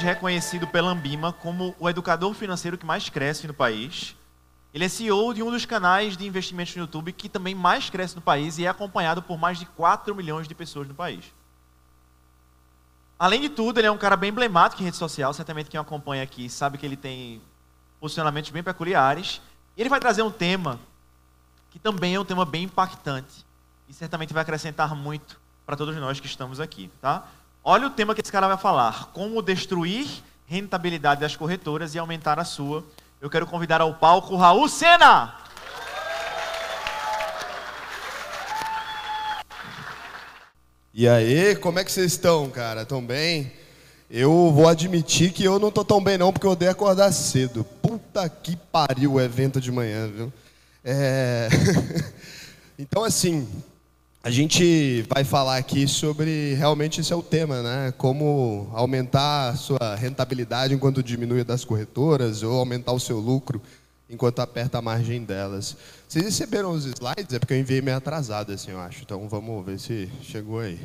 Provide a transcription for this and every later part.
hoje reconhecido pela Ambima como o educador financeiro que mais cresce no país. Ele é CEO de um dos canais de investimentos no YouTube que também mais cresce no país e é acompanhado por mais de 4 milhões de pessoas no país. Além de tudo, ele é um cara bem emblemático em rede social. Certamente quem o acompanha aqui sabe que ele tem posicionamentos bem peculiares. E ele vai trazer um tema que também é um tema bem impactante e certamente vai acrescentar muito para todos nós que estamos aqui, tá? Olha o tema que esse cara vai falar: como destruir rentabilidade das corretoras e aumentar a sua. Eu quero convidar ao palco Raul Sena. E aí, como é que vocês estão, cara? Tão bem? Eu vou admitir que eu não tô tão bem não, porque eu odeio acordar cedo. Puta que pariu o evento de manhã, viu? Então, assim, a gente vai falar aqui sobre, realmente esse é o tema, né? Como aumentar a sua rentabilidade enquanto diminui a das corretoras, ou aumentar o seu lucro enquanto aperta a margem delas. Vocês receberam os slides? É porque eu enviei meio atrasado, assim, eu acho. Então, vamos ver se chegou aí.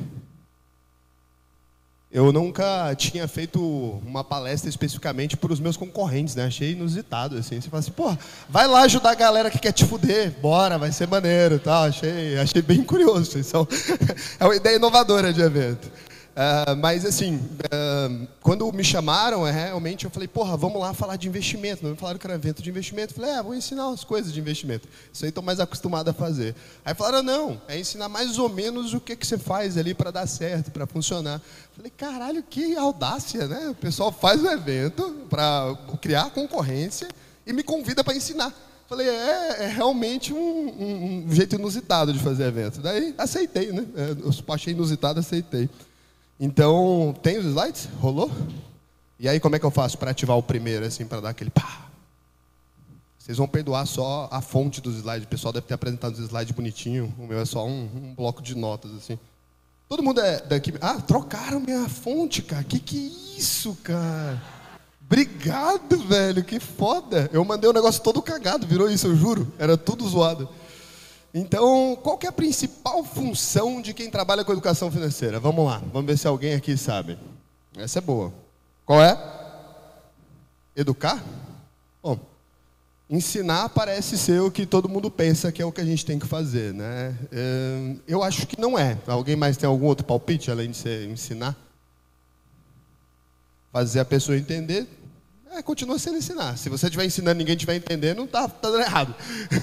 Eu nunca tinha feito uma palestra especificamente para os meus concorrentes, né? Achei inusitado, assim. Você fala assim, pô, vai lá ajudar a galera que quer te fuder, bora, vai ser maneiro e tal. Achei bem curioso. Então, é uma ideia inovadora de evento. Mas, assim, quando me chamaram, realmente eu falei, porra, vamos lá falar de investimento. Não me falaram que era evento de investimento. Eu falei, vou ensinar as coisas de investimento. Isso aí estou mais acostumado a fazer. Aí falaram, não, é ensinar mais ou menos o que você faz ali para dar certo, para funcionar. Eu falei, caralho, que audácia, né? O pessoal faz o evento para criar concorrência e me convida para ensinar. Falei, é realmente um jeito inusitado de fazer evento. Daí aceitei, né? Eu achei inusitado, aceitei. Então, tem os slides? Rolou? E aí, como é que eu faço para ativar o primeiro, assim, para dar aquele pá? Vocês vão perdoar só a fonte dos slides. O pessoal deve ter apresentado os slides bonitinho. O meu é só um bloco de notas, assim. Todo mundo é daqui... trocaram minha fonte, cara. Que é isso, cara? Obrigado, velho. Que foda. Eu mandei um negócio todo cagado. Virou isso, eu juro. Era tudo zoado. Então, qual que é a principal função de quem trabalha com educação financeira? Vamos lá, vamos ver se alguém aqui sabe. Essa é boa. Qual é? Educar? Bom, ensinar parece ser o que todo mundo pensa que é o que a gente tem que fazer, né? Eu acho que não é. Alguém mais tem algum outro palpite, além de ser ensinar? Fazer a pessoa entender, continua sendo ensinar. Se você estiver ensinando e ninguém estiver entendendo, não tá dando errado.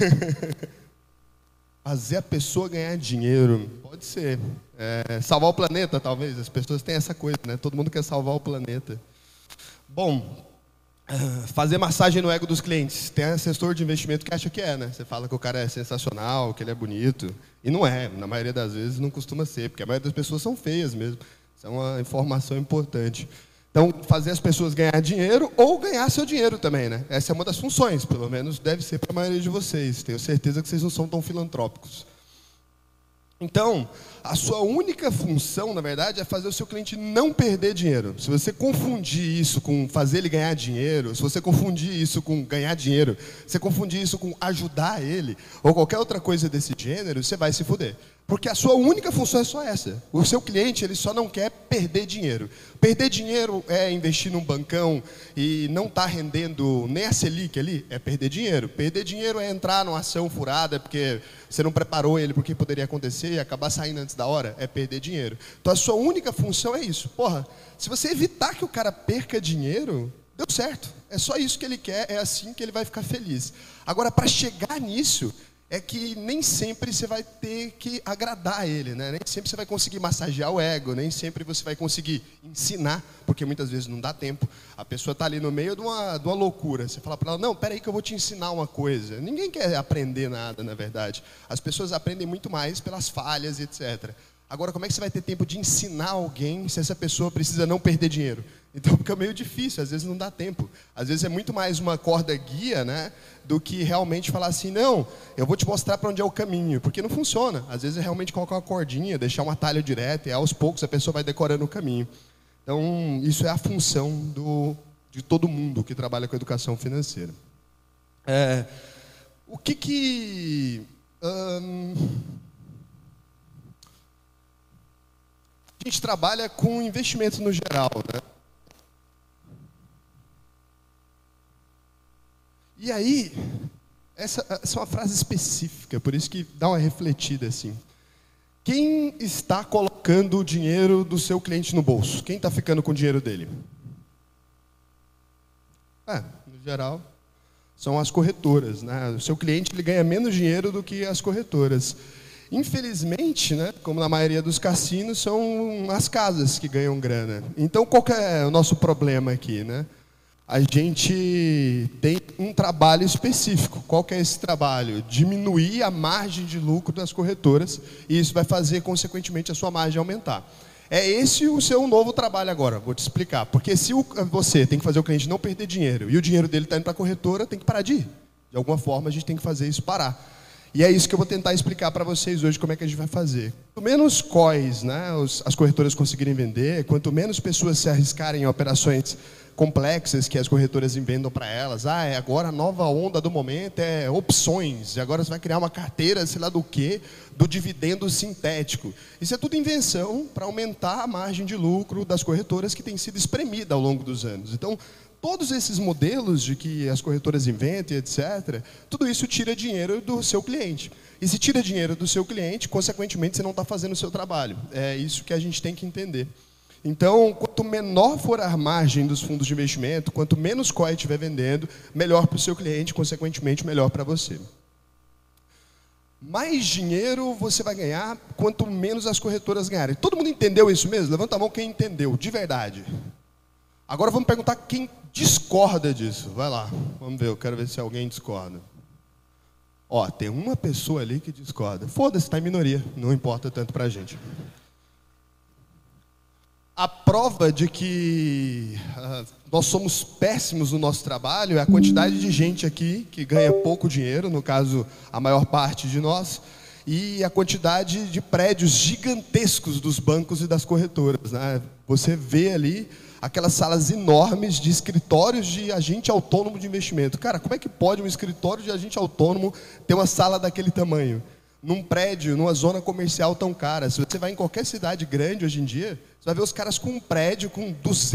Fazer a pessoa ganhar dinheiro, pode ser. Salvar o planeta, talvez. As pessoas têm essa coisa, né? Todo mundo quer salvar o planeta. Bom, fazer massagem no ego dos clientes. Tem assessor de investimento que acha que é, né? Você fala que o cara é sensacional, que ele é bonito. E não é. Na maioria das vezes não costuma ser, porque a maioria das pessoas são feias mesmo. Isso é uma informação importante. Então, fazer as pessoas ganhar dinheiro ou ganhar seu dinheiro também, né? Essa é uma das funções, pelo menos deve ser para a maioria de vocês. Tenho certeza que vocês não são tão filantrópicos. Então, a sua única função, na verdade, é fazer o seu cliente não perder dinheiro. Se você confundir isso com fazer ele ganhar dinheiro, se você confundir isso com ganhar dinheiro, se você confundir isso com ajudar ele, ou qualquer outra coisa desse gênero, você vai se fuder. Porque a sua única função é só essa. O seu cliente, ele só não quer perder dinheiro. Perder dinheiro é investir num bancão e não estar rendendo nem a Selic ali, é perder dinheiro. Perder dinheiro é entrar numa ação furada porque você não preparou ele para o que poderia acontecer e acabar saindo antes da hora, é perder dinheiro. Então a sua única função é isso. Porra, se você evitar que o cara perca dinheiro, deu certo. É só isso que ele quer, é assim que ele vai ficar feliz. Agora, para chegar nisso, é que nem sempre você vai ter que agradar ele, né? Nem sempre você vai conseguir massagear o ego, nem sempre você vai conseguir ensinar, porque muitas vezes não dá tempo. A pessoa está ali no meio de uma loucura. Você fala para ela, não, peraí que eu vou te ensinar uma coisa. Ninguém quer aprender nada, na verdade. As pessoas aprendem muito mais pelas falhas, etc. Agora, como é que você vai ter tempo de ensinar alguém se essa pessoa precisa não perder dinheiro? Então fica meio difícil, às vezes não dá tempo. Às vezes é muito mais uma corda guia, né, do que realmente falar assim, não, eu vou te mostrar para onde é o caminho, porque não funciona. Às vezes é realmente colocar uma cordinha, deixar um atalho direto, e aos poucos a pessoa vai decorando o caminho. Então, isso é a função de todo mundo que trabalha com educação financeira. O que a gente trabalha com investimento no geral, né? E aí, essa é uma frase específica, por isso que dá uma refletida assim. Quem está colocando o dinheiro do seu cliente no bolso? Quem está ficando com o dinheiro dele? No geral, são as corretoras, né? O seu cliente ele ganha menos dinheiro do que as corretoras. Infelizmente, né, como na maioria dos cassinos, são as casas que ganham grana. Então, qual que é o nosso problema aqui, né? A gente tem um trabalho específico. Qual que é esse trabalho? Diminuir a margem de lucro das corretoras, e isso vai fazer, consequentemente, a sua margem aumentar. É esse o seu novo trabalho agora, vou te explicar. Porque se você tem que fazer o cliente não perder dinheiro, e o dinheiro dele está indo para a corretora, tem que parar de ir. De alguma forma, a gente tem que fazer isso parar. E é isso que eu vou tentar explicar para vocês hoje, como é que a gente vai fazer. Quanto menos COIs, né, as corretoras conseguirem vender, quanto menos pessoas se arriscarem em operações complexas que as corretoras inventam para elas. Agora a nova onda do momento é opções, e agora você vai criar uma carteira, sei lá do quê, do dividendo sintético. Isso é tudo invenção para aumentar a margem de lucro das corretoras que tem sido espremida ao longo dos anos. Então, todos esses modelos de que as corretoras inventam, etc., tudo isso tira dinheiro do seu cliente. E se tira dinheiro do seu cliente, consequentemente, você não está fazendo o seu trabalho. É isso que a gente tem que entender. Então, quanto menor for a margem dos fundos de investimento, quanto menos COI estiver vendendo, melhor para o seu cliente, consequentemente, melhor para você. Mais dinheiro você vai ganhar quanto menos as corretoras ganharem. Todo mundo entendeu isso mesmo? Levanta a mão quem entendeu, de verdade. Agora vamos perguntar quem discorda disso. Vai lá, vamos ver, eu quero ver se alguém discorda. Tem uma pessoa ali que discorda. Foda-se, está em minoria, não importa tanto para a gente. A prova de que nós somos péssimos no nosso trabalho é a quantidade de gente aqui que ganha pouco dinheiro, no caso, a maior parte de nós, e a quantidade de prédios gigantescos dos bancos e das corretoras, né? Você vê ali aquelas salas enormes de escritórios de agente autônomo de investimento. Cara, como é que pode um escritório de agente autônomo ter uma sala daquele tamanho? Num prédio, numa zona comercial tão cara. Se você vai em qualquer cidade grande hoje em dia, você vai ver os caras com um prédio com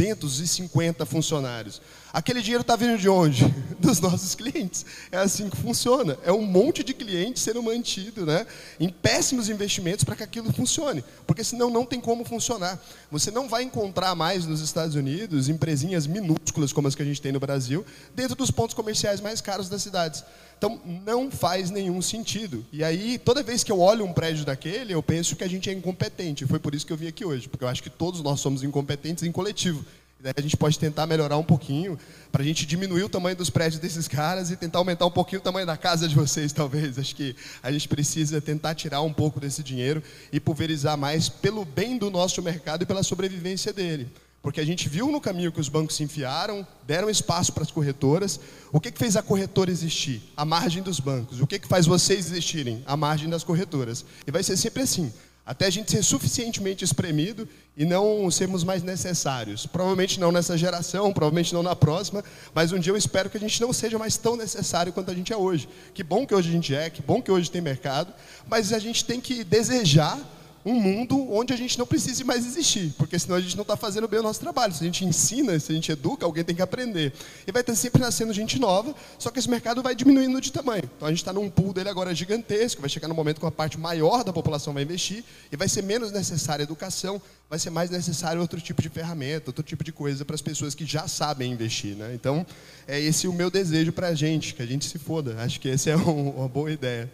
250 funcionários. Aquele dinheiro está vindo de onde? Dos nossos clientes. É assim que funciona. É um monte de clientes sendo mantido, né, em péssimos investimentos para que aquilo funcione. Porque senão não tem como funcionar. Você não vai encontrar mais nos Estados Unidos empresinhas minúsculas como as que a gente tem no Brasil, dentro dos pontos comerciais mais caros das cidades. Então, não faz nenhum sentido. E aí, toda vez que eu olho um prédio daquele, eu penso que a gente é incompetente. Foi por isso que eu vim aqui hoje, porque eu acho que todos nós somos incompetentes em coletivo. E daí a gente pode tentar melhorar um pouquinho, para a gente diminuir o tamanho dos prédios desses caras e tentar aumentar um pouquinho o tamanho da casa de vocês, talvez. Acho que a gente precisa tentar tirar um pouco desse dinheiro e pulverizar mais pelo bem do nosso mercado e pela sobrevivência dele. Porque a gente viu no caminho que os bancos se enfiaram, deram espaço para as corretoras. O que fez a corretora existir? A margem dos bancos. O que faz vocês existirem? A margem das corretoras. E vai ser sempre assim, até a gente ser suficientemente espremido e não sermos mais necessários. Provavelmente não nessa geração, provavelmente não na próxima, mas um dia eu espero que a gente não seja mais tão necessário quanto a gente é hoje. Que bom que hoje a gente é, que bom que hoje tem mercado, mas a gente tem que desejar um mundo onde a gente não precise mais existir, porque senão a gente não está fazendo bem o nosso trabalho. Se a gente ensina, se a gente educa, alguém tem que aprender. E vai ter sempre nascendo gente nova, só que esse mercado vai diminuindo de tamanho. Então a gente está num pool dele agora gigantesco, vai chegar no momento que uma parte maior da população vai investir, e vai ser menos necessária educação, vai ser mais necessário outro tipo de ferramenta, outro tipo de coisa para as pessoas que já sabem investir, né? Então, é esse o meu desejo para a gente, que a gente se foda. Acho que essa é uma boa ideia.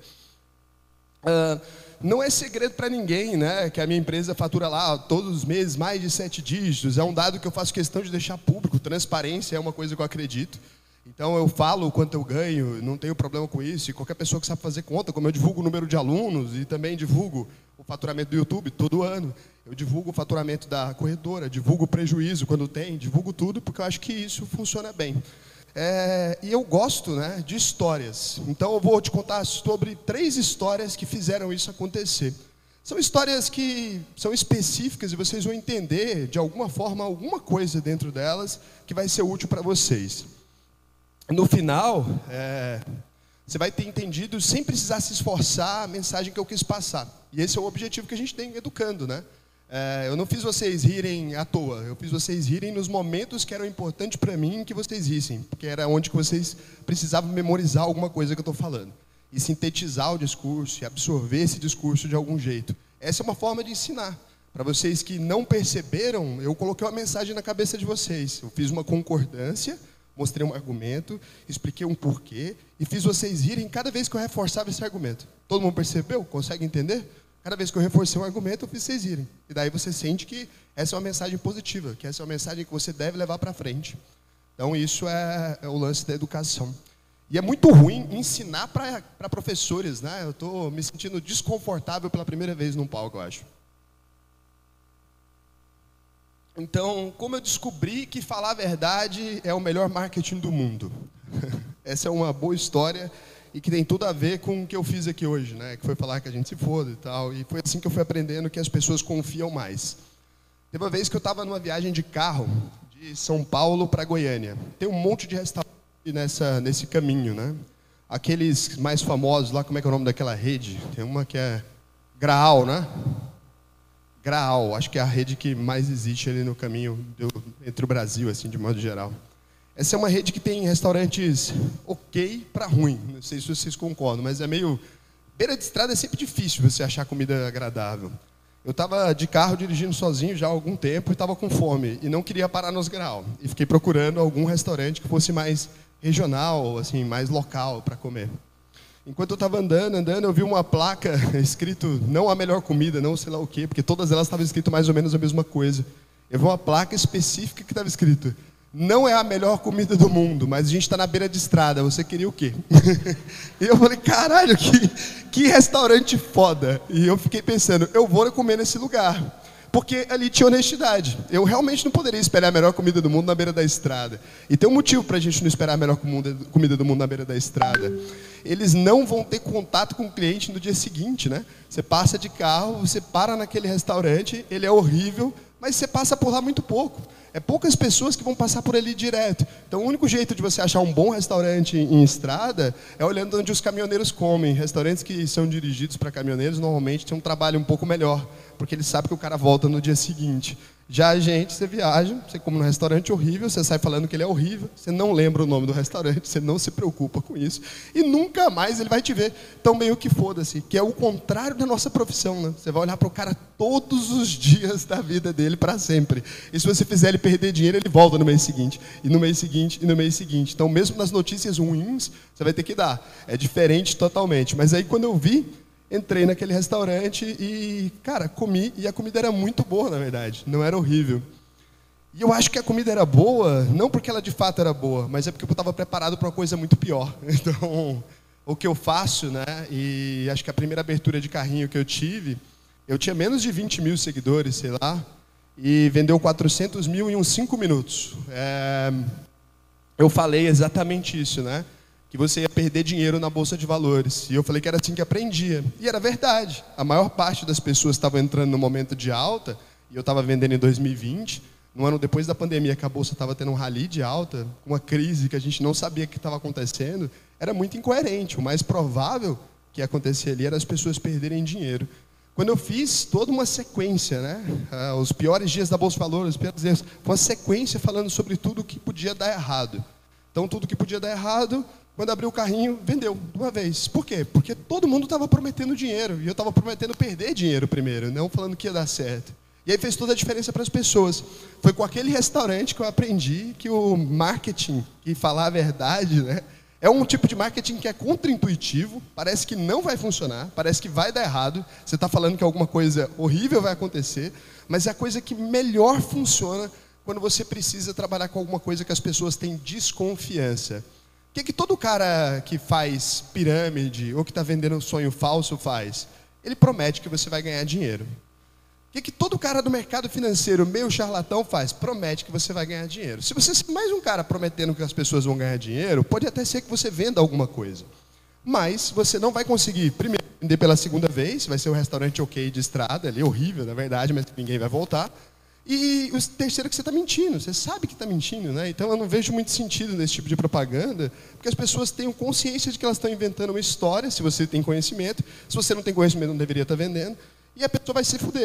Não é segredo para ninguém, né, que a minha empresa fatura lá todos os meses mais de 7 dígitos. É um dado que eu faço questão de deixar público. Transparência é uma coisa que eu acredito. Então eu falo o quanto eu ganho, não tenho problema com isso. E qualquer pessoa que sabe fazer conta, como eu divulgo o número de alunos e também divulgo o faturamento do YouTube todo ano. Eu divulgo o faturamento da corretora, divulgo o prejuízo quando tem, divulgo tudo, porque eu acho que isso funciona bem. E eu gosto, né, de histórias. Então eu vou te contar sobre 3 histórias que fizeram isso acontecer. São histórias que são específicas e vocês vão entender, de alguma forma, alguma coisa dentro delas que vai ser útil para vocês. No final, você vai ter entendido sem precisar se esforçar a mensagem que eu quis passar. E esse é o objetivo que a gente tem educando, né? Eu não fiz vocês rirem à toa, eu fiz vocês rirem nos momentos que eram importantes para mim que vocês rissem, porque era onde que vocês precisavam memorizar alguma coisa que eu estou falando, e sintetizar o discurso, e absorver esse discurso de algum jeito. Essa é uma forma de ensinar. Para vocês que não perceberam, eu coloquei uma mensagem na cabeça de vocês. Eu fiz uma concordância, mostrei um argumento, expliquei um porquê, e fiz vocês rirem cada vez que eu reforçava esse argumento. Todo mundo percebeu? Consegue entender? Cada vez que eu reforcei um argumento, eu fiz vocês irem. E daí você sente que essa é uma mensagem positiva, que essa é uma mensagem que você deve levar para frente. Então, isso é o lance da educação. E é muito ruim ensinar para professores, né? Eu estou me sentindo desconfortável pela primeira vez num palco, eu acho. Então, como eu descobri que falar a verdade é o melhor marketing do mundo? Essa é uma boa história e que tem tudo a ver com o que eu fiz aqui hoje, né? Que foi falar que a gente se foda e tal. E foi assim que eu fui aprendendo que as pessoas confiam mais. Teve uma vez que eu estava numa viagem de carro de São Paulo para Goiânia. Tem um monte de restaurante nesse caminho, né? Aqueles mais famosos lá, como é que é o nome daquela rede? Tem uma que é Graal, né? Graal, acho que é a rede que mais existe ali no caminho entre o Brasil, assim, de modo geral. Essa é uma rede que tem restaurantes ok para ruim. Não sei se vocês concordam, mas é meio... Beira de estrada é sempre difícil você achar comida agradável. Eu estava de carro dirigindo sozinho já há algum tempo e estava com fome. E não queria parar nos Graal. E fiquei procurando algum restaurante que fosse mais regional, assim, mais local para comer. Enquanto eu estava andando, eu vi uma placa escrito, não a melhor comida, não sei lá o quê, porque todas elas estavam escrito mais ou menos a mesma coisa. Eu vi uma placa específica que estava escrito, não é a melhor comida do mundo, mas a gente está na beira de estrada, você queria o quê? E eu falei, caralho, que restaurante foda. E eu fiquei pensando, eu vou comer nesse lugar. Porque ali tinha honestidade. Eu realmente não poderia esperar a melhor comida do mundo na beira da estrada. E tem um motivo para a gente não esperar a melhor comida do mundo na beira da estrada. Eles não vão ter contato com o cliente no dia seguinte, né? Você passa de carro, você para naquele restaurante, ele é horrível, mas você passa por lá muito pouco. É poucas pessoas que vão passar por ali direto. Então, o único jeito de você achar um bom restaurante em estrada é olhando onde os caminhoneiros comem. Restaurantes que são dirigidos para caminhoneiros, normalmente, têm um trabalho um pouco melhor, porque eles sabem que o cara volta no dia seguinte. Já a gente, você viaja, você come num restaurante horrível, você sai falando que ele é horrível, você não lembra o nome do restaurante, você não se preocupa com isso, e nunca mais ele vai te ver. Então, meio que foda-se, que é o contrário da nossa profissão, né? Você vai olhar para o cara todos os dias da vida dele para sempre. E se você fizer ele perder dinheiro, ele volta no mês seguinte, e no mês seguinte, e no mês seguinte. Então, mesmo nas notícias ruins, você vai ter que dar. É diferente totalmente. Mas aí, quando eu vi, entrei naquele restaurante e, cara, comi, e a comida era muito boa, na verdade, não era horrível. E eu acho que a comida era boa, não porque ela de fato era boa, mas é porque eu estava preparado para uma coisa muito pior. Então, o que eu faço, né, e acho que a primeira abertura de carrinho que eu tinha menos de 20 mil seguidores, sei lá, e vendeu 400 mil em uns 5 minutos. Eu falei exatamente isso, né? Que você ia perder dinheiro na Bolsa de Valores. E eu falei que era assim que aprendia. E era verdade. A maior parte das pessoas estavam entrando no momento de alta, e eu estava vendendo em 2020, no ano depois da pandemia, que a Bolsa estava tendo um rally de alta, uma crise que a gente não sabia o que estava acontecendo, era muito incoerente. O mais provável que ia acontecer ali era as pessoas perderem dinheiro. Quando eu fiz toda uma sequência, né? Os piores dias da Bolsa de Valores, os piores dias, uma sequência falando sobre tudo que podia dar errado. Então, tudo que podia dar errado, quando abriu o carrinho, vendeu de uma vez. Por quê? Porque todo mundo estava prometendo dinheiro. E eu estava prometendo perder dinheiro primeiro, não falando que ia dar certo. E aí fez toda a diferença para as pessoas. Foi com aquele restaurante que eu aprendi que o marketing, que falar a verdade, né, é um tipo de marketing que é contraintuitivo, parece que não vai funcionar, parece que vai dar errado. Você está falando que alguma coisa horrível vai acontecer, mas é a coisa que melhor funciona quando você precisa trabalhar com alguma coisa que as pessoas têm desconfiança. O que todo cara que faz pirâmide ou que está vendendo um sonho falso faz? Ele promete que você vai ganhar dinheiro. O que todo cara do mercado financeiro meio charlatão faz? Promete que você vai ganhar dinheiro. Se você é mais um cara prometendo que as pessoas vão ganhar dinheiro, pode até ser que você venda alguma coisa. Mas você não vai conseguir, primeiro, vender pela segunda vez, vai ser um restaurante ok de estrada, ali horrível, na verdade, mas ninguém vai voltar. E o terceiro é que você está mentindo, você sabe que está mentindo, né? Então eu não vejo muito sentido nesse tipo de propaganda, porque as pessoas tenham consciência de que elas estão inventando uma história, se você tem conhecimento, se você não tem conhecimento não deveria estar vendendo, e a pessoa vai se fuder. E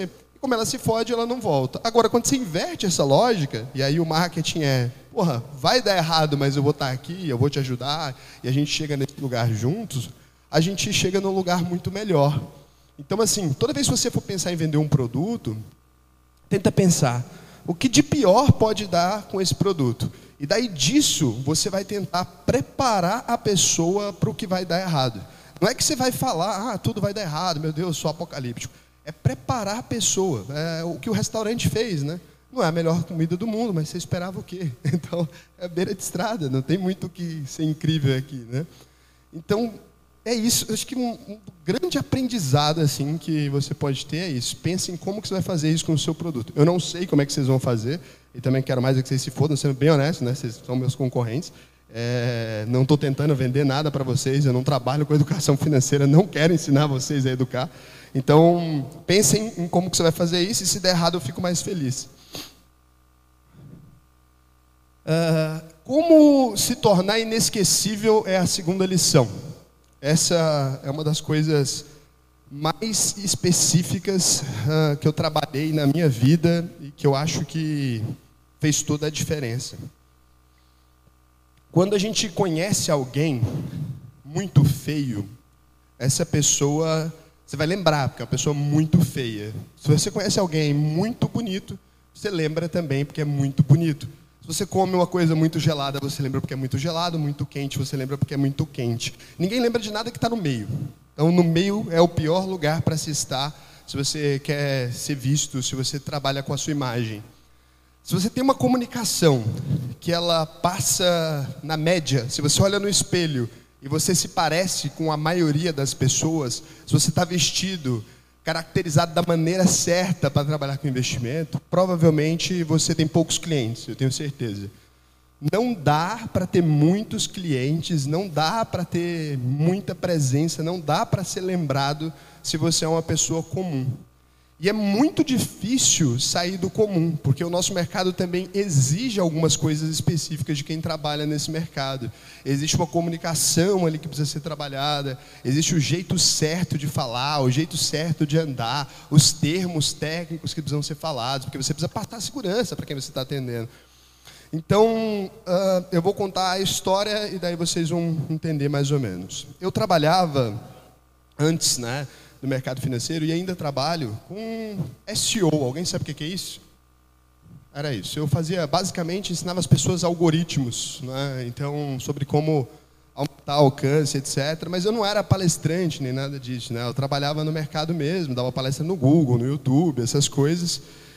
como ela se fode, ela não volta. Agora, quando você inverte essa lógica, e aí o marketing vai dar errado, mas eu vou estar aqui, eu vou te ajudar, e a gente chega nesse lugar juntos, a gente chega num lugar muito melhor. Então, assim, toda vez que você for pensar em vender um produto, tenta pensar, o que de pior pode dar com esse produto? E daí disso, você vai tentar preparar a pessoa para o que vai dar errado. Não é que você vai falar, tudo vai dar errado, meu Deus, sou apocalíptico. É preparar a pessoa. É o que o restaurante fez, né? Não é a melhor comida do mundo, mas você esperava o quê? Então, é beira de estrada, não tem muito o que ser incrível aqui, né? Então, é isso. Eu acho que um grande aprendizado assim, que você pode ter é isso. Pense em como que você vai fazer isso com o seu produto. Eu não sei como é que vocês vão fazer, e também quero mais que vocês se fodam, sendo bem honesto, né? Vocês são meus concorrentes. Não estou tentando vender nada para vocês, eu não trabalho com educação financeira, não quero ensinar vocês a educar. Então, pensem em como que você vai fazer isso, e se der errado eu fico mais feliz. Como se tornar inesquecível é a segunda lição. Essa é uma das coisas mais específicas que eu trabalhei na minha vida e que eu acho que fez toda a diferença. Quando a gente conhece alguém muito feio, essa pessoa, você vai lembrar, porque é uma pessoa muito feia. Se você conhece alguém muito bonito, você lembra também porque é muito bonito. Se você come uma coisa muito gelada, você lembra porque é muito gelado, muito quente, você lembra porque é muito quente. Ninguém lembra de nada que está no meio. Então, no meio é o pior lugar para se estar, se você quer ser visto, se você trabalha com a sua imagem. Se você tem uma comunicação que ela passa na média, se você olha no espelho e você se parece com a maioria das pessoas, se você está vestido, caracterizado da maneira certa para trabalhar com investimento, provavelmente você tem poucos clientes, eu tenho certeza. Não dá para ter muitos clientes, não dá para ter muita presença, não dá para ser lembrado se você é uma pessoa comum. E é muito difícil sair do comum, porque o nosso mercado também exige algumas coisas específicas de quem trabalha nesse mercado. Existe uma comunicação ali que precisa ser trabalhada, existe o jeito certo de falar, o jeito certo de andar, os termos técnicos que precisam ser falados, porque você precisa passar segurança para quem você está atendendo. Então, eu vou contar a história e daí vocês vão entender mais ou menos. Eu trabalhava antes, no mercado financeiro, e ainda trabalho com SEO. Alguém sabe o que é isso? Era isso. Eu fazia, basicamente, ensinava as pessoas algoritmos, então, sobre como aumentar alcance, etc. Mas eu não era palestrante nem nada disso, Eu trabalhava no mercado mesmo, dava palestra no Google, no YouTube, essas coisas.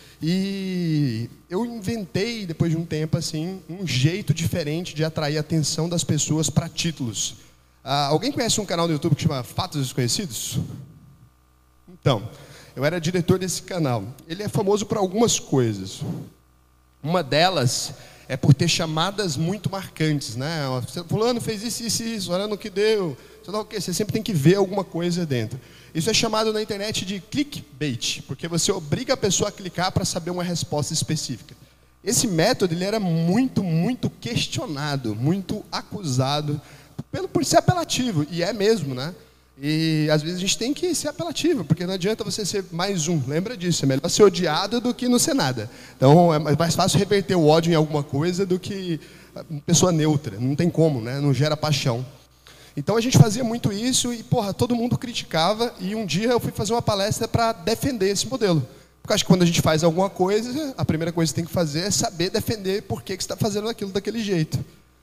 E eu inventei, depois de um tempo, assim, um jeito diferente de atrair a atenção das pessoas para títulos. Alguém conhece um canal no YouTube que chama Fatos Desconhecidos? Então, eu era diretor desse canal. Ele é famoso por algumas coisas. Uma delas é por ter chamadas muito marcantes, Fulano fez isso, olha no que deu. Você sempre tem que ver alguma coisa dentro. Isso é chamado na internet de clickbait, porque você obriga a pessoa a clicar para saber uma resposta específica. Esse método ele era muito, muito questionado, muito acusado por ser apelativo, e é mesmo, E às vezes a gente tem que ser apelativo, porque não adianta você ser mais um. Lembra disso, é melhor ser odiado do que não ser nada. Então é mais fácil reverter o ódio em alguma coisa do que uma pessoa neutra. Não tem como, não gera paixão. Então a gente fazia muito isso e, todo mundo criticava. E um dia eu fui fazer uma palestra para defender esse modelo. Porque acho que quando a gente faz alguma coisa, a primeira coisa que você tem que fazer é saber defender por que você está fazendo aquilo daquele jeito.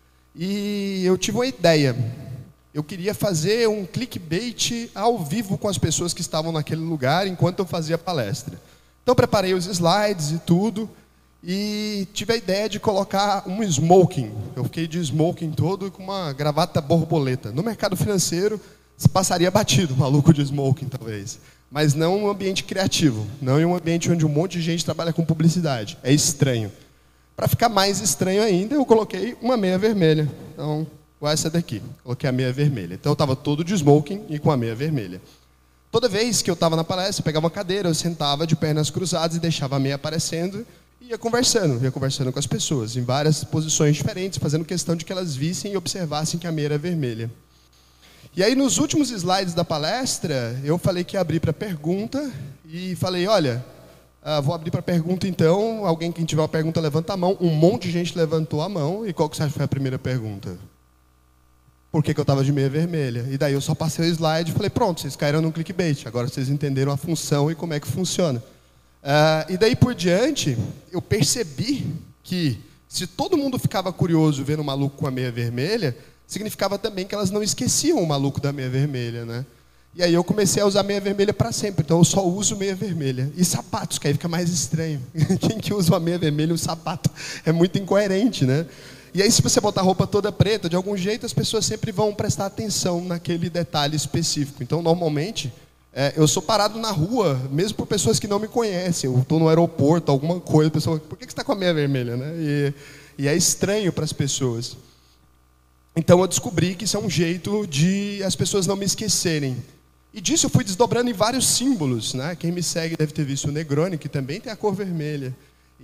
E eu tive uma ideia. Eu queria fazer um clickbait ao vivo com as pessoas que estavam naquele lugar enquanto eu fazia a palestra. Então preparei os slides e tudo e tive a ideia de colocar um smoking. Eu fiquei de smoking todo com uma gravata borboleta. No mercado financeiro se passaria batido, maluco de smoking talvez. Mas não em um ambiente criativo, não em um ambiente onde um monte de gente trabalha com publicidade. É estranho. Para ficar mais estranho ainda, eu coloquei uma meia vermelha. Então, essa daqui, coloquei a meia vermelha. Então eu estava todo de smoking e com a meia vermelha. Toda vez que eu estava na palestra, eu pegava uma cadeira, eu sentava de pernas cruzadas e deixava a meia aparecendo e ia conversando com as pessoas, em várias posições diferentes, fazendo questão de que elas vissem e observassem que a meia era vermelha. E aí nos últimos slides da palestra, eu falei que ia abrir para pergunta e falei, olha, Vou abrir para pergunta, então. Alguém que tiver uma pergunta, levanta a mão. Um monte de gente levantou a mão. E qual que você acha que foi a primeira pergunta? Por que eu estava de meia vermelha? E daí eu só passei o slide e falei, pronto, vocês caíram no clickbait. Agora vocês entenderam a função e como é que funciona. E daí por diante, eu percebi que se todo mundo ficava curioso vendo o maluco com a meia vermelha, significava também que elas não esqueciam o maluco da meia vermelha, né? E aí eu comecei a usar meia vermelha para sempre. Então eu só uso meia vermelha. E sapatos, que aí fica mais estranho. Quem que usa uma meia vermelha e um sapato? É muito incoerente, né? E aí se você botar a roupa toda preta, de algum jeito as pessoas sempre vão prestar atenção naquele detalhe específico. Então normalmente eu sou parado na rua, mesmo por pessoas que não me conhecem. Eu estou no aeroporto, alguma coisa, a pessoa, por que você está com a meia vermelha, né? E é estranho para as pessoas. Então eu descobri que isso é um jeito de as pessoas não me esquecerem. E disso eu fui desdobrando em vários símbolos, né? Quem me segue deve ter visto o Negroni, que também tem a cor vermelha.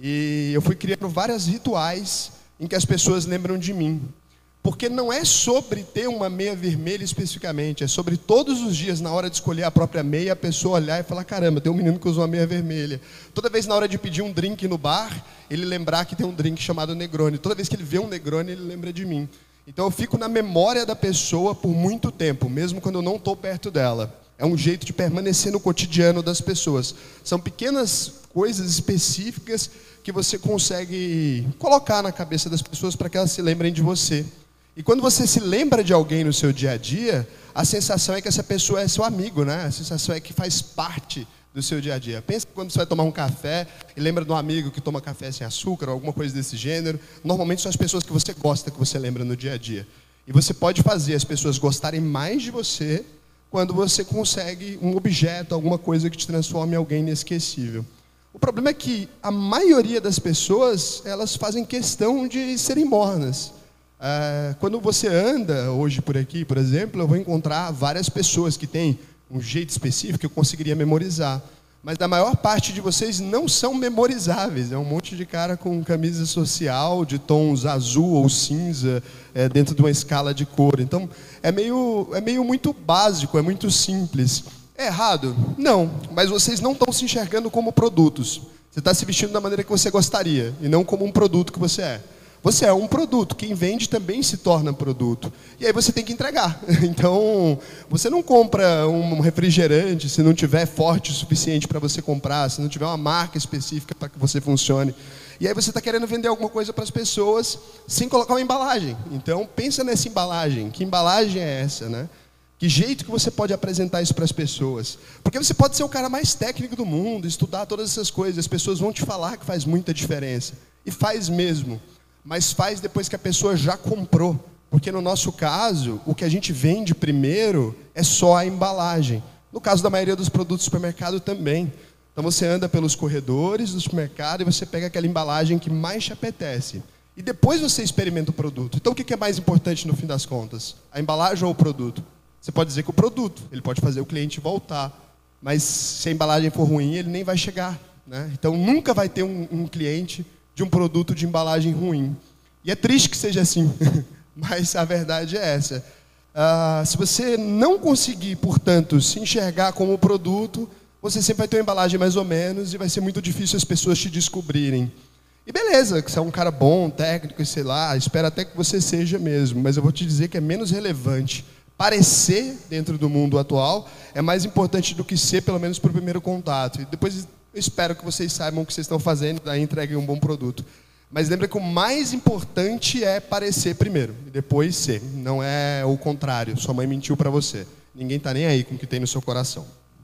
E eu fui criando vários rituais em que as pessoas lembram de mim. Porque não é sobre ter uma meia vermelha especificamente, é sobre todos os dias, na hora de escolher a própria meia, a pessoa olhar e falar, caramba, tem um menino que usou uma meia vermelha. Toda vez na hora de pedir um drink no bar, ele lembrar que tem um drink chamado Negroni. Toda vez que ele vê um Negroni, ele lembra de mim. Então eu fico na memória da pessoa por muito tempo, mesmo quando eu não estou perto dela. É um jeito de permanecer no cotidiano das pessoas. São pequenas coisas específicas que você consegue colocar na cabeça das pessoas para que elas se lembrem de você. E quando você se lembra de alguém no seu dia a dia, a sensação é que essa pessoa é seu amigo, né? A sensação é que faz parte do seu dia a dia. Pensa quando você vai tomar um café e lembra de um amigo que toma café sem açúcar ou alguma coisa desse gênero. Normalmente são as pessoas que você gosta, que você lembra no dia a dia. E você pode fazer as pessoas gostarem mais de você quando você consegue um objeto, alguma coisa que te transforme em alguém inesquecível. O problema é que a maioria das pessoas, elas fazem questão de serem mornas. Quando você anda hoje por aqui, por exemplo, eu vou encontrar várias pessoas que têm um jeito específico que eu conseguiria memorizar. Mas a maior parte de vocês não são memorizáveis. É um monte de cara com camisa social de tons azul ou cinza dentro de uma escala de cor. Então, é meio muito básico, é muito simples. É errado? Não. Mas vocês não estão se enxergando como produtos. Você está se vestindo da maneira que você gostaria e não como um produto que você é. Você é um produto, quem vende também se torna produto. E aí você tem que entregar. Então, você não compra um refrigerante se não tiver forte o suficiente para você comprar, se não tiver uma marca específica para que você funcione. E aí você está querendo vender alguma coisa para as pessoas sem colocar uma embalagem. Então, pensa nessa embalagem. Que embalagem é essa, né? Que jeito que você pode apresentar isso para as pessoas? Porque você pode ser o cara mais técnico do mundo, estudar todas essas coisas. As pessoas vão te falar que faz muita diferença. E faz mesmo. Mas faz depois que a pessoa já comprou. Porque no nosso caso, o que a gente vende primeiro é só a embalagem. No caso da maioria dos produtos do supermercado também. Então você anda pelos corredores do supermercado e você pega aquela embalagem que mais te apetece. E depois você experimenta o produto. Então o que é mais importante no fim das contas? A embalagem ou o produto? Você pode dizer que o produto, ele pode fazer o cliente voltar. Mas se a embalagem for ruim, ele nem vai chegar, né? Então nunca vai ter um cliente de um produto de embalagem ruim. E é triste que seja assim, mas a verdade é essa. Se você não conseguir, portanto, se enxergar como produto, você sempre vai ter uma embalagem mais ou menos e vai ser muito difícil as pessoas te descobrirem. E beleza, que você é um cara bom, técnico, sei lá, espero até que você seja mesmo, mas eu vou te dizer que é menos relevante parecer dentro do mundo atual, é mais importante do que ser, pelo menos para o primeiro contato. E depois eu espero que vocês saibam o que vocês estão fazendo, daí entreguem um bom produto. Mas lembra que o mais importante é parecer primeiro, e depois ser. Não é o contrário, sua mãe mentiu para você. Ninguém está nem aí com o que tem no seu coração.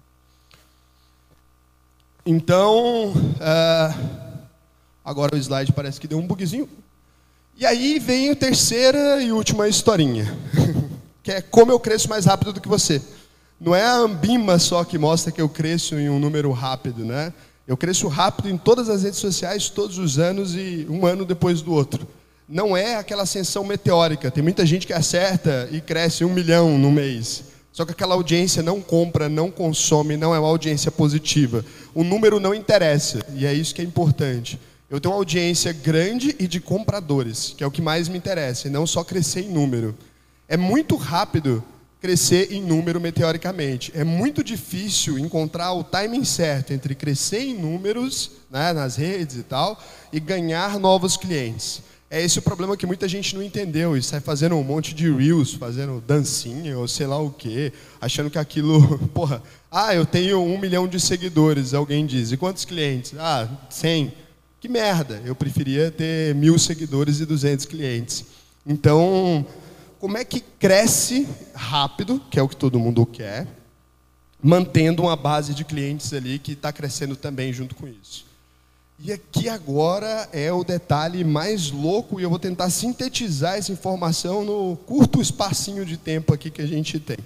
Então, agora o slide parece que deu um bugzinho. E aí vem a terceira e última historinha, que é como eu cresço mais rápido do que você. Não é a Ambima só que mostra que eu cresço em um número rápido, né? Eu cresço rápido em todas as redes sociais, todos os anos e um ano depois do outro. Não é aquela ascensão meteórica. Tem muita gente que acerta e cresce 1 milhão no mês. Só que aquela audiência não compra, não consome, não é uma audiência positiva. O número não interessa, e é isso que é importante. Eu tenho uma audiência grande e de compradores, que é o que mais me interessa, e não só crescer em número. É muito rápido crescer em número meteoricamente. É muito difícil encontrar o timing certo entre crescer em números, né, nas redes e tal, e ganhar novos clientes. É esse o problema que muita gente não entendeu e sai fazendo um monte de reels, fazendo dancinha ou sei lá o quê, achando que aquilo, porra, eu tenho 1 milhão de seguidores, alguém diz. E quantos clientes? 100. Que merda, eu preferia ter 1.000 seguidores e 200 clientes. Então, como é que cresce rápido, que é o que todo mundo quer, mantendo uma base de clientes ali que está crescendo também junto com isso? E aqui agora é o detalhe mais louco, e eu vou tentar sintetizar essa informação no curto espacinho de tempo aqui que a gente tem.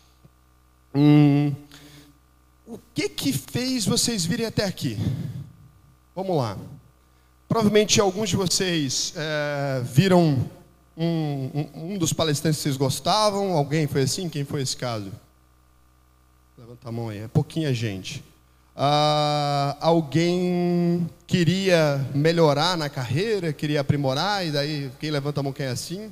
O que fez vocês virem até aqui? Vamos lá. Provavelmente alguns de vocês viram um dos palestrantes que vocês gostavam. Alguém foi assim? Quem foi esse caso? Levanta a mão aí, é pouquinha gente. Alguém queria melhorar na carreira, queria aprimorar, e daí quem levanta a mão quem é assim?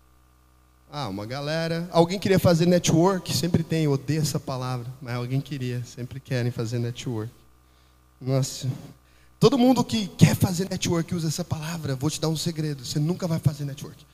Uma galera. Alguém queria fazer network, sempre tem, eu odeio essa palavra, mas alguém queria, sempre querem fazer network. Nossa, todo mundo que quer fazer network usa essa palavra. Vou te dar um segredo, você nunca vai fazer network.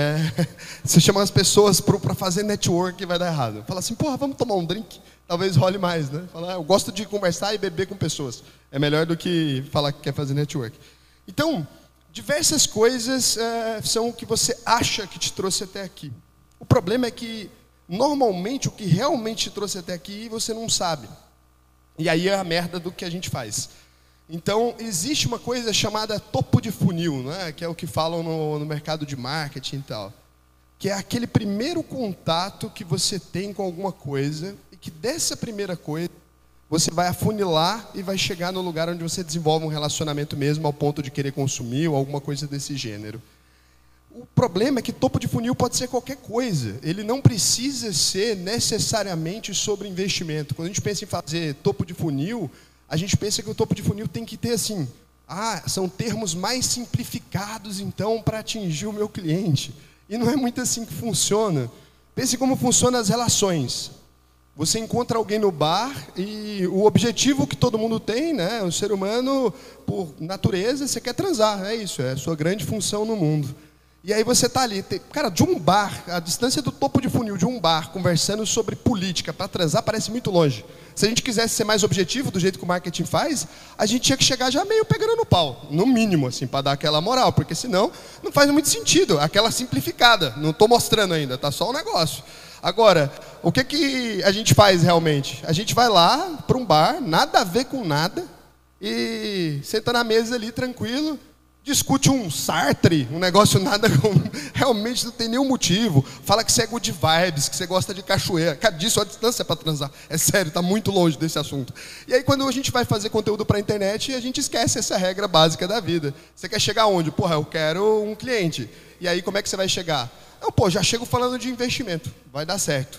Você chama as pessoas para fazer network e vai dar errado. Fala assim, vamos tomar um drink? Talvez role mais, né? Fala, eu gosto de conversar e beber com pessoas. É melhor do que falar que quer fazer network. Então, diversas coisas são o que você acha que te trouxe até aqui. O problema é que, normalmente, o que realmente te trouxe até aqui, você não sabe. E aí é a merda do que a gente faz. Então, existe uma coisa chamada topo de funil, né? Que é o que falam no mercado de marketing e tal. Que é aquele primeiro contato que você tem com alguma coisa, e que dessa primeira coisa, você vai afunilar e vai chegar no lugar onde você desenvolve um relacionamento mesmo, ao ponto de querer consumir ou alguma coisa desse gênero. O problema é que topo de funil pode ser qualquer coisa. Ele não precisa ser necessariamente sobre investimento. Quando a gente pensa em fazer topo de funil, a gente pensa que o topo de funil tem que ter assim, são termos mais simplificados então para atingir o meu cliente. E não é muito assim que funciona. Pense como funcionam as relações. Você encontra alguém no bar e o objetivo que todo mundo tem, né? O ser humano, por natureza, você quer transar. É isso, é a sua grande função no mundo. E aí você está ali, cara, de um bar, a distância do topo de funil de um bar, conversando sobre política para transar, parece muito longe. Se a gente quisesse ser mais objetivo, do jeito que o marketing faz, a gente tinha que chegar já meio pegando no pau, no mínimo, assim, para dar aquela moral, porque senão não faz muito sentido, aquela simplificada, não estou mostrando ainda, tá só um negócio. Agora, o que a gente faz realmente? A gente vai lá para um bar, nada a ver com nada, e senta na mesa ali, tranquilo, discute um Sartre, um negócio nada, realmente não tem nenhum motivo. Fala que você é good vibes, que você gosta de cachoeira. Cara, disso a distância para transar. É sério, está muito longe desse assunto. E aí quando a gente vai fazer conteúdo para a internet, a gente esquece essa regra básica da vida. Você quer chegar onde? Eu quero um cliente. E aí como é que você vai chegar? Já chego falando de investimento. Vai dar certo.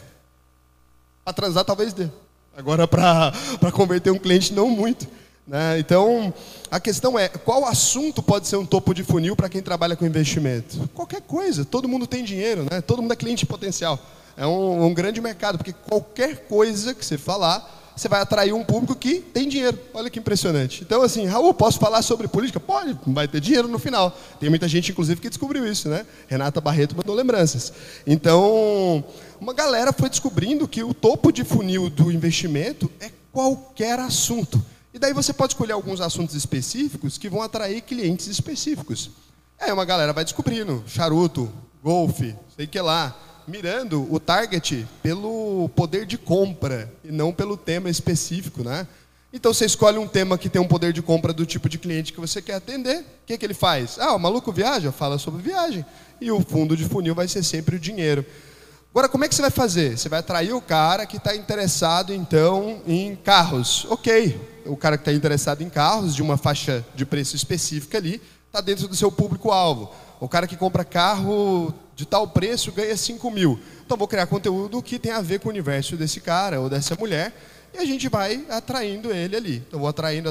Para transar talvez dê. Agora para converter um cliente não muito. Né? Então, a questão é, qual assunto pode ser um topo de funil para quem trabalha com investimento? Qualquer coisa, todo mundo tem dinheiro, né? Todo mundo é cliente potencial. É um grande mercado, porque qualquer coisa que você falar, você vai atrair um público que tem dinheiro. Olha que impressionante. Então, assim, Raul, posso falar sobre política? Pode, vai ter dinheiro no final. Tem muita gente, inclusive, que descobriu isso, né? Renata Barreto mandou lembranças. Então, uma galera foi descobrindo que o topo de funil do investimento é qualquer assunto. E daí você pode escolher alguns assuntos específicos que vão atrair clientes específicos. Aí uma galera vai descobrindo, charuto, golfe, sei que lá, mirando o target pelo poder de compra e não pelo tema específico, né? Então você escolhe um tema que tem um poder de compra do tipo de cliente que você quer atender. O que ele faz? O maluco viaja? Fala sobre viagem. E o fundo de funil vai ser sempre o dinheiro. Agora, como é que você vai fazer? Você vai atrair o cara que está interessado, então, em carros. Ok, o cara que está interessado em carros, de uma faixa de preço específica ali, está dentro do seu público-alvo. O cara que compra carro de tal preço ganha 5 mil. Então, vou criar conteúdo que tem a ver com o universo desse cara ou dessa mulher, e a gente vai atraindo ele ali. Então, vou atraindo.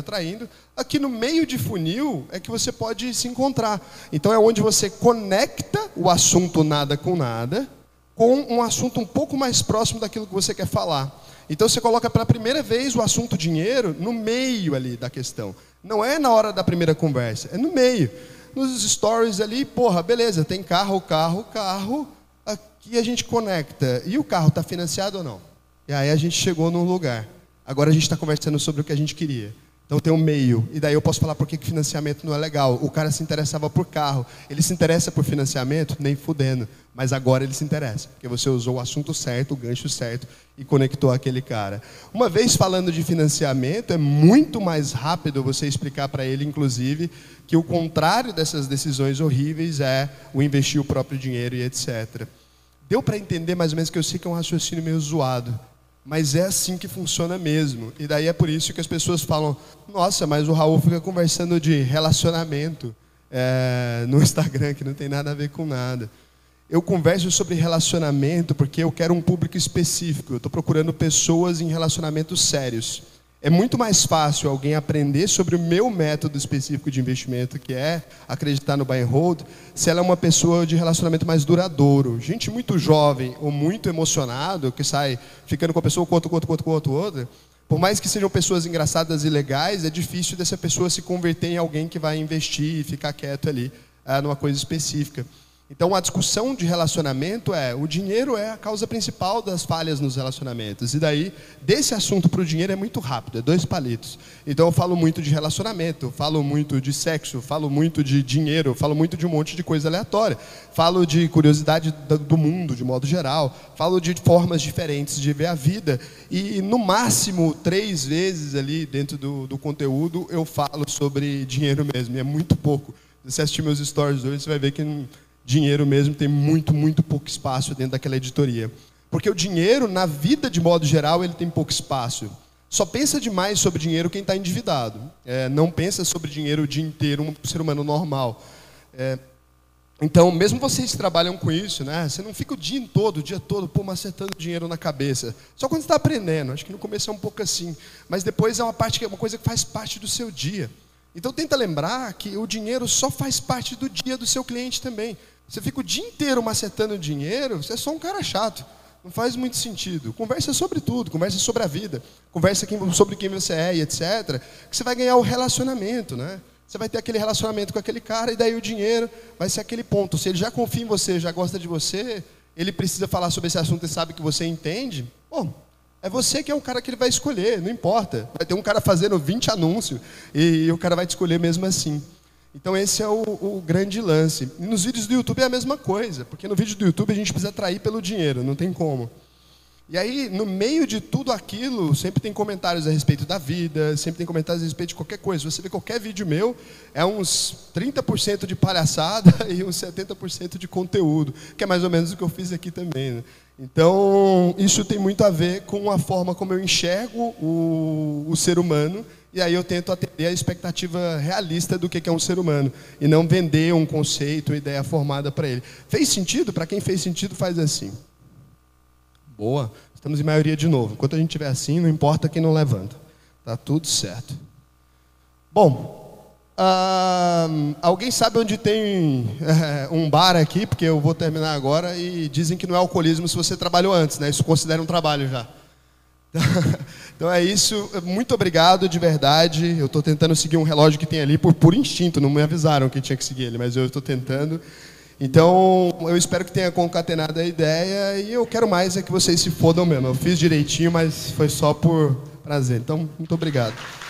Aqui no meio de funil é que você pode se encontrar. Então, é onde você conecta o assunto nada com nada, com um assunto um pouco mais próximo daquilo que você quer falar. Então você coloca pela primeira vez o assunto dinheiro no meio ali da questão. Não é na hora da primeira conversa, é no meio. Nos stories ali, porra, beleza, tem carro, aqui a gente conecta. E o carro está financiado ou não? E aí a gente chegou num lugar. Agora a gente está conversando sobre o que a gente queria. Então tem um meio. E daí eu posso falar por que financiamento não é legal. O cara se interessava por carro. Ele se interessa por financiamento? Nem fudendo. Mas agora ele se interessa. Porque você usou o assunto certo, o gancho certo e conectou aquele cara. Uma vez falando de financiamento, é muito mais rápido você explicar para ele, inclusive, que o contrário dessas decisões horríveis é o investir o próprio dinheiro e etc. Deu para entender mais ou menos que eu sei que é um raciocínio meio zoado. Mas é assim que funciona mesmo. E daí é por isso que as pessoas falam: nossa, mas o Raul fica conversando de relacionamento no Instagram, que não tem nada a ver com nada. Eu converso sobre relacionamento porque eu quero um público específico. Eu estou procurando pessoas em relacionamentos sérios. É muito mais fácil alguém aprender sobre o meu método específico de investimento, que é acreditar no buy and hold, se ela é uma pessoa de relacionamento mais duradouro. Gente muito jovem ou muito emocionado, que sai ficando com a pessoa, com outra. Por mais que sejam pessoas engraçadas e legais, é difícil dessa pessoa se converter em alguém que vai investir e ficar quieto ali numa coisa específica. Então, a discussão de relacionamento o dinheiro é a causa principal das falhas nos relacionamentos. E daí, desse assunto para o dinheiro é muito rápido, é 2 palitos. Então, eu falo muito de relacionamento, falo muito de sexo, falo muito de dinheiro, falo muito de um monte de coisa aleatória. Falo de curiosidade do mundo, de modo geral. Falo de formas diferentes de ver a vida. E, no máximo, 3 vezes ali dentro do conteúdo, eu falo sobre dinheiro mesmo. E é muito pouco. Se você assistir meus stories hoje, você vai ver que dinheiro mesmo tem muito, muito pouco espaço dentro daquela editoria. Porque o dinheiro, na vida de modo geral, ele tem pouco espaço. Só pensa demais sobre dinheiro quem está endividado. Não pensa sobre dinheiro o dia inteiro, um ser humano normal. Então, mesmo vocês que trabalham com isso, né, você não fica o dia todo, macetando dinheiro na cabeça. Só quando você está aprendendo. Acho que no começo é um pouco assim. Mas depois é uma coisa que faz parte do seu dia. Então, tenta lembrar que o dinheiro só faz parte do dia do seu cliente também. Você fica o dia inteiro macetando dinheiro, você é só um cara chato. Não faz muito sentido. Conversa sobre tudo, conversa sobre a vida, conversa sobre quem você é e etc. Que você vai ganhar o relacionamento, né? Você vai ter aquele relacionamento com aquele cara e daí o dinheiro vai ser aquele ponto. Se ele já confia em você, já gosta de você, ele precisa falar sobre esse assunto e sabe que você entende, é você que é o cara que ele vai escolher, não importa. Vai ter um cara fazendo 20 anúncios e o cara vai te escolher mesmo assim. Então esse é o grande lance. E nos vídeos do YouTube é a mesma coisa, porque no vídeo do YouTube a gente precisa atrair pelo dinheiro, não tem como. E aí, no meio de tudo aquilo, sempre tem comentários a respeito da vida, sempre tem comentários a respeito de qualquer coisa. Você vê qualquer vídeo meu, é uns 30% de palhaçada e uns 70% de conteúdo, que é mais ou menos o que eu fiz aqui também, né? Então, isso tem muito a ver com a forma como eu enxergo o ser humano. E aí eu tento atender a expectativa realista do que é um ser humano. E não vender um conceito, uma ideia formada para ele. Fez sentido? Para quem fez sentido, faz assim. Boa. Estamos em maioria de novo. Enquanto a gente estiver assim, não importa quem não levanta. Tá tudo certo. Bom, alguém sabe onde tem um bar aqui? Porque eu vou terminar agora. E dizem que não é alcoolismo se você trabalhou antes, né? Isso considera um trabalho já. Então é isso, muito obrigado de verdade. Eu estou tentando seguir um relógio que tem ali por instinto, não me avisaram que tinha que seguir ele, mas eu estou tentando. Então eu espero que tenha concatenado a ideia e eu quero mais que vocês se fodam mesmo. Eu fiz direitinho, mas foi só por prazer. Então, muito obrigado.